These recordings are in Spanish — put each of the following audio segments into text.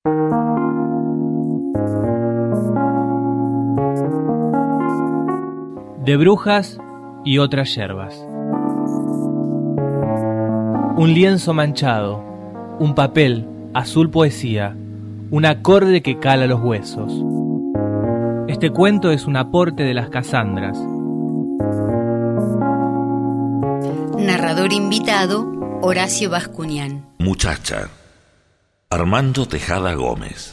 De brujas y otras yerbas. Un lienzo manchado, un papel, azul poesía, un acorde que cala los huesos. Este cuento es un aporte de las Casandras. Narrador invitado, Horacio Bascuñán. Muchacha, Armando Tejada Gómez.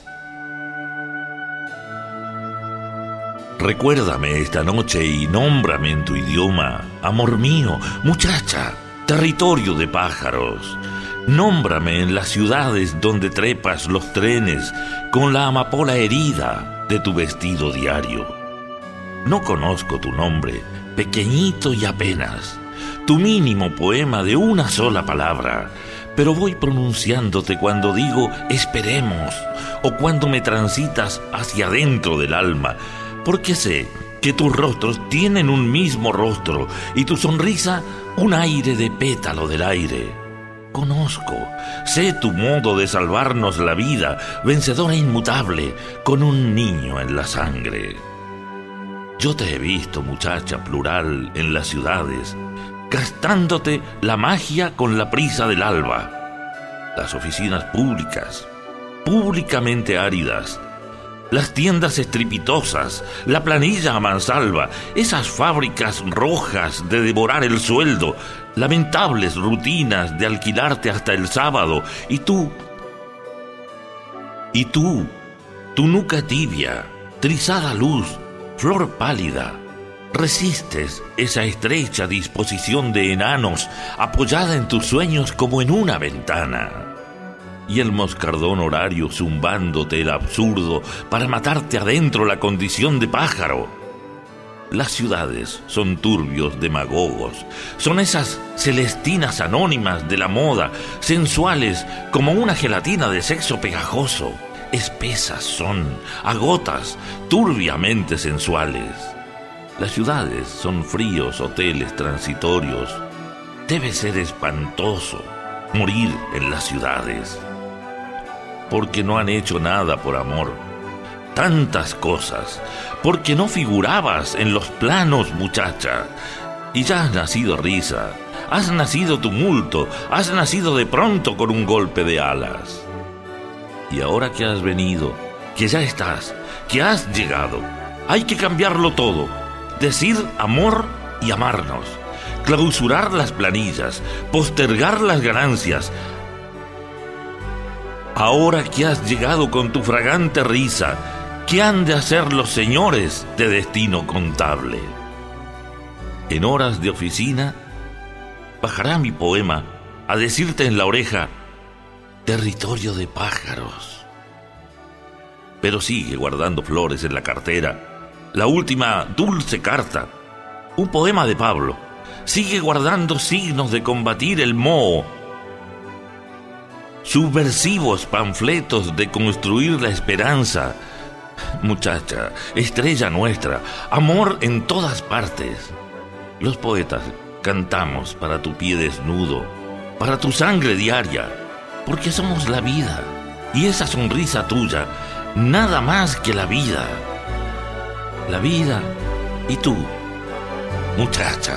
Recuérdame esta noche y nómbrame en tu idioma, amor mío, muchacha, territorio de pájaros. Nómbrame en las ciudades donde trepas los trenes con la amapola herida de tu vestido diario. No conozco tu nombre, pequeñito y apenas, tu mínimo poema de una sola palabra, pero voy pronunciándote cuando digo esperemos o cuando me transitas hacia adentro del alma, porque sé que tus rostros tienen un mismo rostro y tu sonrisa un aire de pétalo del aire. Conozco, sé tu modo de salvarnos la vida, vencedora inmutable, con un niño en la sangre. Yo te he visto, muchacha plural, en las ciudades, gastándote la magia con la prisa del alba. Las oficinas públicas, públicamente áridas, las tiendas estrepitosas, la planilla a mansalva, esas fábricas rojas de devorar el sueldo, lamentables rutinas de alquilarte hasta el sábado, y tú, tu nuca tibia, trizada luz, flor pálida, resistes esa estrecha disposición de enanos apoyada en tus sueños como en una ventana. Y el moscardón horario zumbándote el absurdo para matarte adentro la condición de pájaro. Las ciudades son turbios demagogos, son esas celestinas anónimas de la moda, sensuales como una gelatina de sexo pegajoso, espesas son, a gotas, turbiamente sensuales. Las ciudades son fríos hoteles transitorios. Debe ser espantoso morir en las ciudades, porque no han hecho nada por amor. Tantas cosas, porque no figurabas en los planos, muchacha. Y ya has nacido risa, has nacido tumulto, has nacido de pronto con un golpe de alas. Y ahora que has venido, que ya estás, que has llegado, hay que cambiarlo todo. Decir amor y amarnos, clausurar las planillas, postergar las ganancias. Ahora que has llegado con tu fragante risa, ¿qué han de hacer los señores de destino contable? En horas de oficina, bajará mi poema a decirte en la oreja, territorio de pájaros. Pero sigue guardando flores en la cartera, la última dulce carta, un poema de Pablo. Sigue guardando signos de combatir el moho, subversivos panfletos de construir la esperanza. Muchacha, estrella nuestra, amor en todas partes. Los poetas cantamos para tu pie desnudo, para tu sangre diaria, porque somos la vida, y esa sonrisa tuya, nada más que la vida. La vida y tú, muchacha.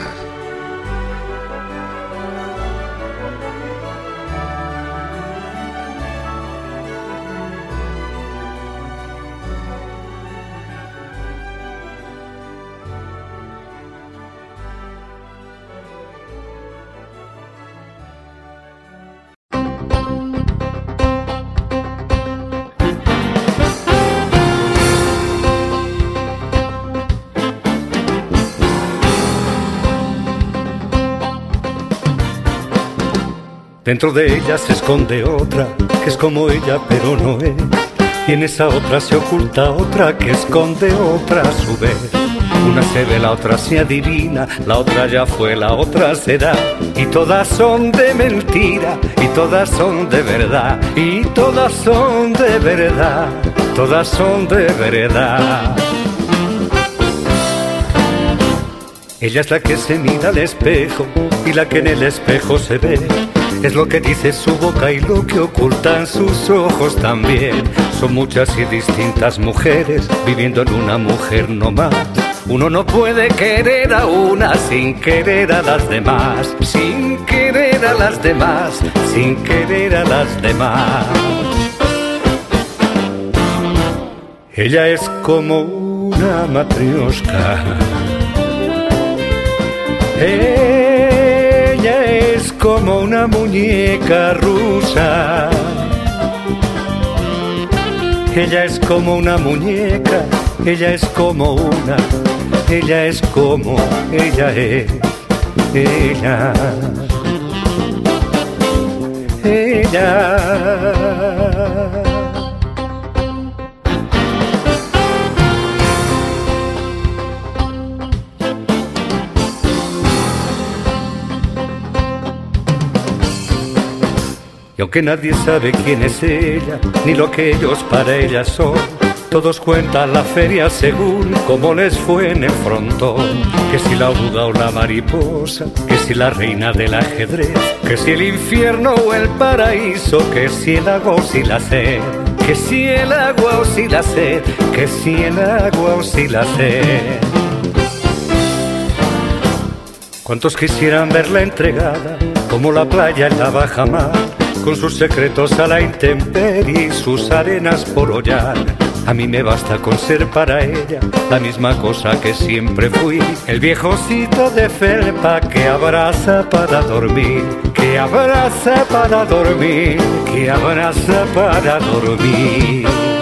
Dentro de ella se esconde otra, que es como ella pero no es. Y en esa otra se oculta otra, que esconde otra a su vez. Una se ve, la otra se adivina, la otra ya fue, la otra será. Y todas son de mentira, y todas son de verdad, y todas son de verdad, todas son de verdad. Ella es la que se mira al espejo y la que en el espejo se ve. Es lo que dice su boca y lo que ocultan sus ojos también. Son muchas y distintas mujeres viviendo en una mujer no más. Uno no puede querer a una sin querer a las demás, sin querer a las demás, sin querer a las demás. Ella es como una matrioshka. Ella es como una muñeca rusa. Ella es como una muñeca, ella es como una, ella es como, ella es, ella. Y aunque nadie sabe quién es ella, ni lo que ellos para ella son, todos cuentan la feria según cómo les fue en el frontón. Que si la oruga o la mariposa, que si la reina del ajedrez, que si el infierno o el paraíso, que si el agua o si la sed, que si el agua o si la sed, que si el agua o si la sed. ¿Cuántos quisieran verla entregada como la playa en la baja mar, con sus secretos a la intemperie y sus arenas por hollar? A mí me basta con ser para ella la misma cosa que siempre fui, el viejocito de felpa que abraza para dormir, que abraza para dormir, que abraza para dormir.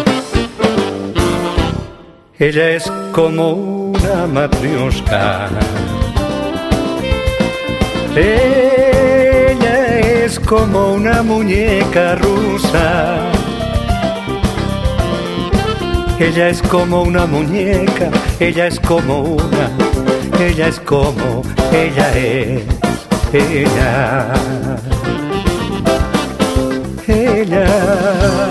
Ella es como una matrioshka. Ella es como una muñeca rusa. Ella es como una muñeca, ella es como una, ella es como, ella es, ella.